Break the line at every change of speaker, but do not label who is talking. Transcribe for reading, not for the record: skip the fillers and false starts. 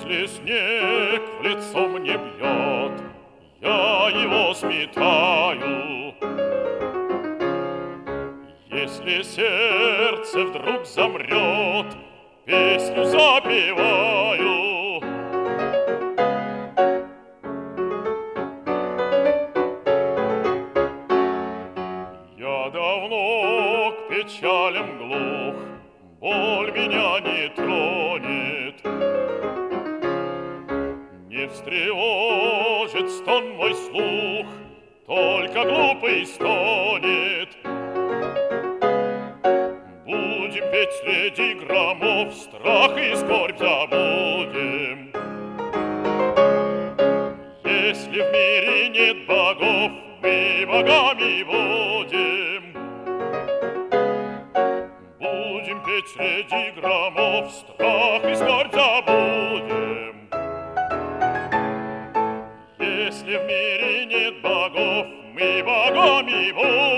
Если снег в лицо мне бьет, я его сметаю. Если сердце вдруг замрет, песню запеваю. Я давно к печалям глух, боль меня не тронет. Не встревожит стон мой слух, только глупый стонет. Будем петь среди громов, страх и скорбь забудем. Если в мире нет богов, мы богами будем. Будем петь среди громов, страх и скорбь забудем. Если в мире нет богов, мы богами будем.